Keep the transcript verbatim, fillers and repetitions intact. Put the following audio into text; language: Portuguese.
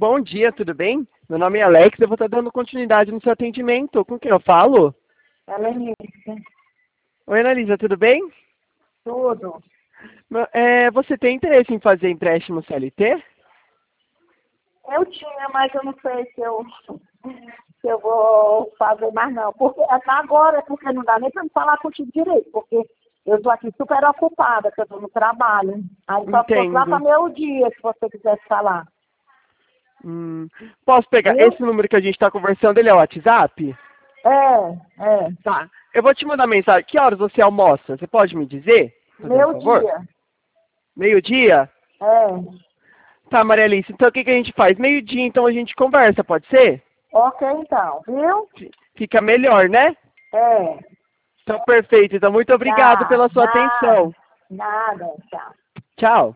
bom dia, tudo bem? Meu nome é Alex, eu vou estar dando continuidade no seu atendimento. Com quem eu falo? Helenice, Oi, Analisa, tudo bem? tudo. Meu- é, você tem interesse em fazer empréstimo C L T? Eu tinha, mas eu não sei se eu, se eu vou fazer mais não. Porque até agora, porque não dá nem para me falar contigo direito, porque eu estou aqui super ocupada, que eu estou no trabalho. Aí só fosse lá para Entendo. meu dia, se você quisesse falar. Hum, posso pegar Viu? esse número que a gente está conversando, ele é o WhatsApp? É, é. Tá. Eu vou te mandar mensagem. Que horas você almoça? Você pode me dizer? Fazendo um Meu favor? dia. Meio-dia? É. Tá, Maria Alice. Então o que, que a gente faz? Meio-dia, então a gente conversa, pode ser? Ok, então. Viu? Fi- Fica melhor, né? É. Então, perfeito. Então, muito obrigado Tá. pela sua Nada. atenção. Nada. Tchau. Tchau.